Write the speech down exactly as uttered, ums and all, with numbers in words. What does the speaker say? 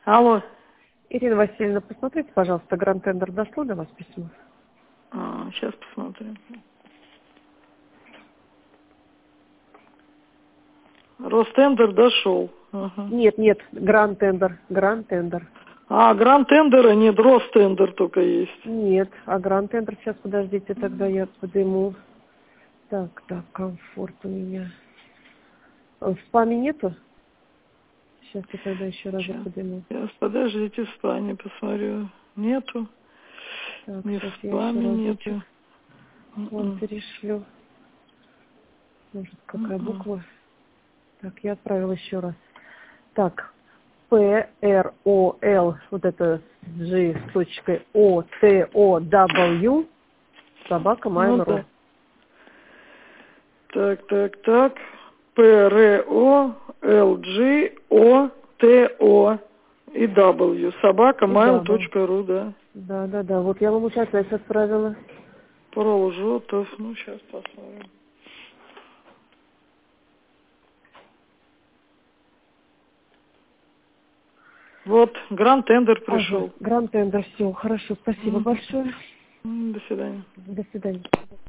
Алло. Ирина Васильевна, посмотрите, пожалуйста, Гранд Тендер, дошло до вас письмо? А, сейчас посмотрим. Ростендер дошел. Ага. Нет, нет, Гранд Тендер, Гранд Тендер. А, Гранд Тендера нет, Ростендер только есть. Нет, а Гранд Тендер, сейчас, подождите, тогда я подниму. Так, так, комфорт у меня. В спаме нету? Сейчас я тогда еще раз Сейчас, подниму. сейчас, подождите, в спаме посмотрю. Нету. Так, Ни в сейчас я еще спаме разочек нету. вам М-м. перешлю. Может, какая М-м. буква? Так, я отправила еще раз. Так, П Р О Л, вот это G с точкой О Т О W, собака Ну Mail.ru. да. Так, так, так. П Р О Л G О Т О и W. Собака И mail W. точка ру, да. Да, да, да. Вот я вам уже опять отправила. Пролжотов. Ну, сейчас посмотрим. Вот, Гранд Тендер Ага, пришел. Гранд Тендер, все, хорошо, спасибо Мгм. большое. М, До свидания. До свидания.